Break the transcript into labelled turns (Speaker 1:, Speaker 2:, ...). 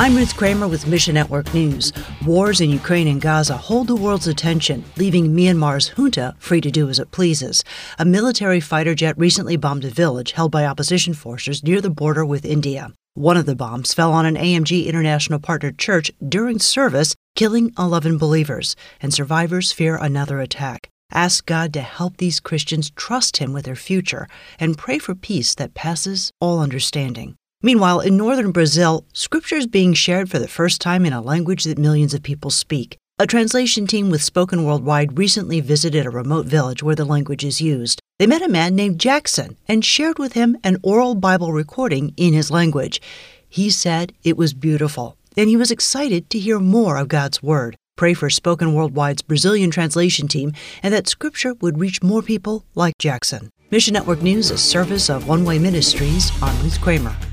Speaker 1: I'm Ruth Kramer with Mission Network News. Wars in Ukraine and Gaza hold the world's attention, leaving Myanmar's junta free to do as it pleases. A military fighter jet recently bombed a village held by opposition forces near the border with India. One of the bombs fell on an AMG International Partner church during service, killing 11 believers, and survivors fear another attack. Ask God to help these Christians trust Him with their future and pray for peace that passes all understanding. Meanwhile, in northern Brazil, Scripture is being shared for the first time in a language that millions of people speak. A translation team with Spoken Worldwide recently visited a remote village where the language is used. They met a man named Jackson and shared with him an oral Bible recording in his language. He said it was beautiful, and he was excited to hear more of God's Word. Pray for Spoken Worldwide's Brazilian translation team and that Scripture would reach more people like Jackson. Mission Network News, a service of One Way Ministries. I'm Ruth Kramer.